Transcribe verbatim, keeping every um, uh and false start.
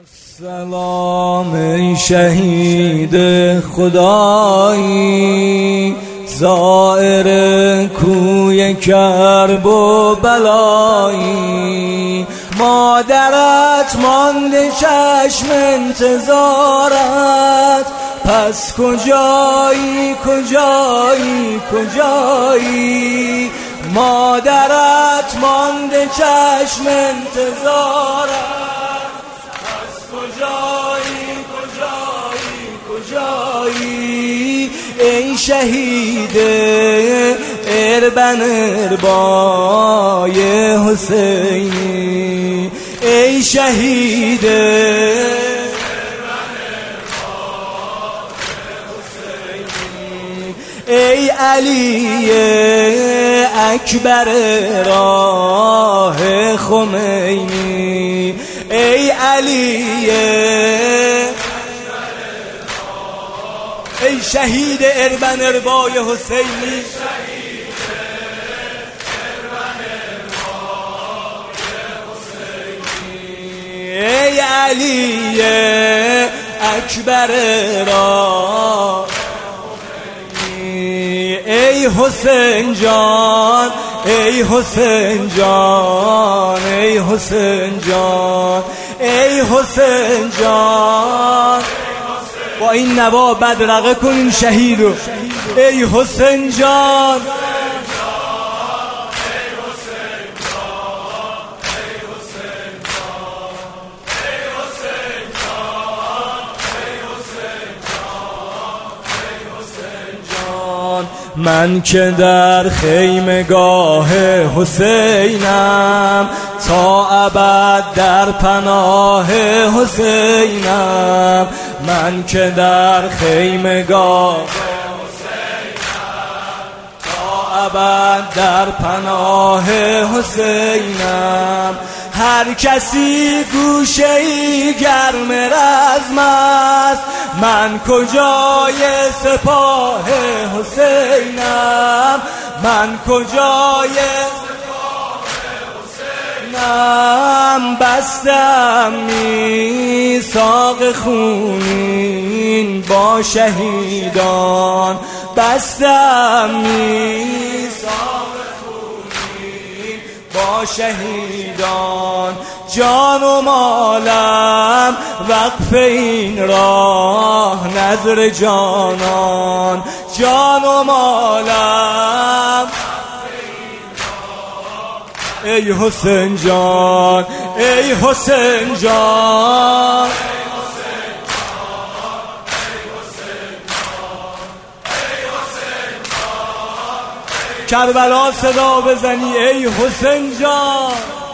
سلام ای شهید خدایی، زائر کوی کرب و بلایی. مادرت مانده چشم انتظارت، پس کجایی کجایی کجایی؟ مادرت مانده چشم انتظارت، کجایی کجایی کجایی؟ ای شهید اربن اربای حسینی، ای شهید اربن اربای حسینی، ای علی اکبر راه خمینی، ای علی ای شهید اربن اربای حسینی، ای علی اکبر راه، ای حسین جان ای حسین جان ای حسین جان ای حسین جان. با این نوا بدرقه کنین شهیدو، ای حسین جان من که در خیمگاه حسینم، تا ابد در پناه حسینم. من که در خیمگاه حسینم، تا ابد در پناه حسینم. هر کسی گوشه‌ای گرم رزم است، من کجای سپاه حسینم، من کجای سپاه حسینم. بستم میثاق خونین با شهیدان، بستم میثاق خونین با شهیدان. جان و مالم وقف این راه نذر جانان، جان و مالم ای حسین جان ای حسین جان. کربلا صدا بزنی ای حسین جان.